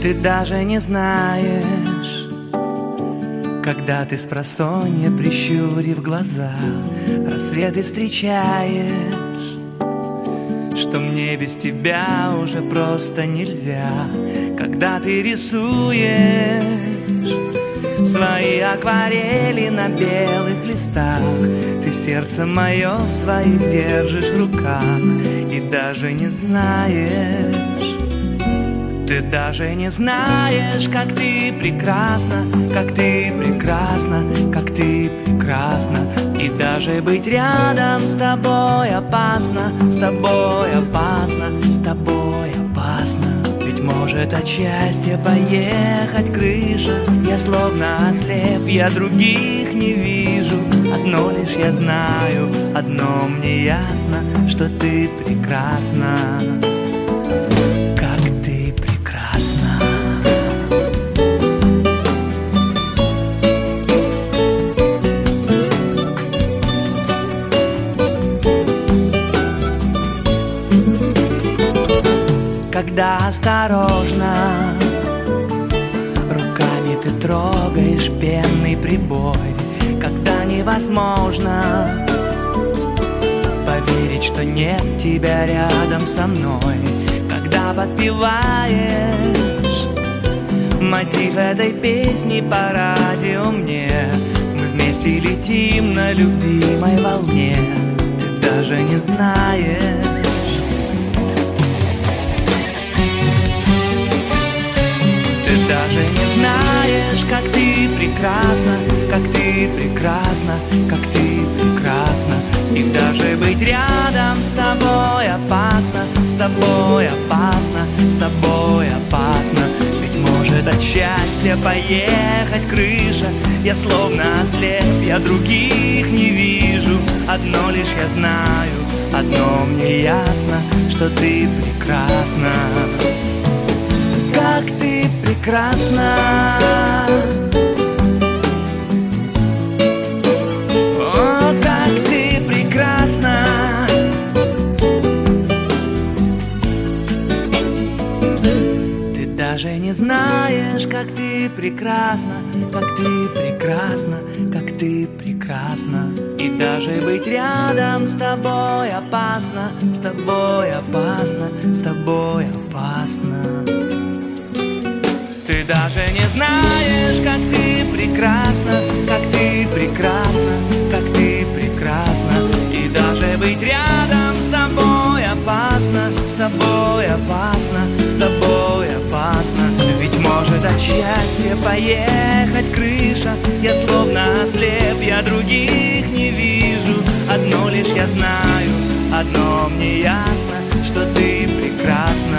Ты даже не знаешь, когда ты спросонья, прищурив глаза, рассветы встречаешь, что мне без тебя уже просто нельзя. Когда ты рисуешь свои акварели на белых листах, ты сердце мое в своих держишь в руках. И даже не знаешь, ты даже не знаешь, как ты прекрасна, как ты прекрасна, как ты прекрасна. И даже быть рядом с тобой опасно, с тобой опасно, с тобой опасно. Ведь может от счастья поехать крыша. Я словно ослеп, я других не вижу. Одно лишь я знаю, одно мне ясно, что ты прекрасна. Когда осторожно руками ты трогаешь пенный прибой, когда невозможно поверить, что нет тебя рядом со мной, когда подпеваешь мотив этой песни по радио мне, мы вместе летим на любимой волне. Ты даже не знаешь, даже не знаешь, как ты прекрасна, как ты прекрасна, как ты прекрасна. И даже быть рядом с тобой опасно, с тобой опасно, с тобой опасно. Ведь может от счастья поехать крыша. Я словно ослеп, я других не вижу. Одно лишь я знаю, одно мне ясно, что ты прекрасна. Как ты прекрасна, о, как ты прекрасна. Ты даже не знаешь, как ты прекрасна, как ты прекрасна, как ты прекрасна. И даже быть рядом с тобой опасно, с тобой опасно, с тобой опасно. Ты даже не знаешь, как ты прекрасна, как ты прекрасна, как ты прекрасна. И даже быть рядом с тобой опасно, с тобой опасно, с тобой опасно. Ведь может от счастья поехать крыша. Я словно ослеп, я других не вижу. Одно лишь я знаю, одно мне ясно, что ты прекрасна.